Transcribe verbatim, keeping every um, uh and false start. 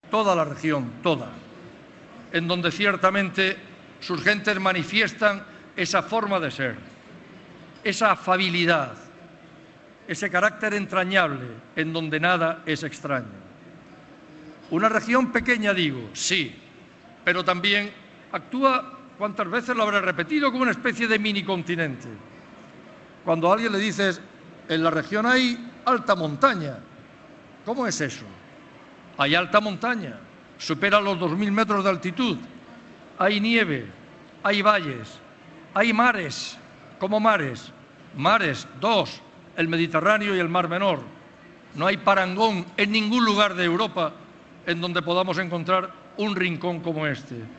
toda la región, toda, en donde ciertamente sus gentes manifiestan esa forma de ser, esa afabilidad, ese carácter entrañable en donde nada es extraño. Una región pequeña, digo, sí, pero también actúa, ¿cuántas veces lo habré repetido?, como una especie de minicontinente. Cuando a alguien le dices, en la región hay alta montaña, ¿cómo es eso? Hay alta montaña, supera los dos mil metros de altitud, hay nieve, hay valles, hay mares, como mares, mares, dos, el Mediterráneo y el Mar Menor. No hay parangón en ningún lugar de Europa en donde podamos encontrar un rincón como este.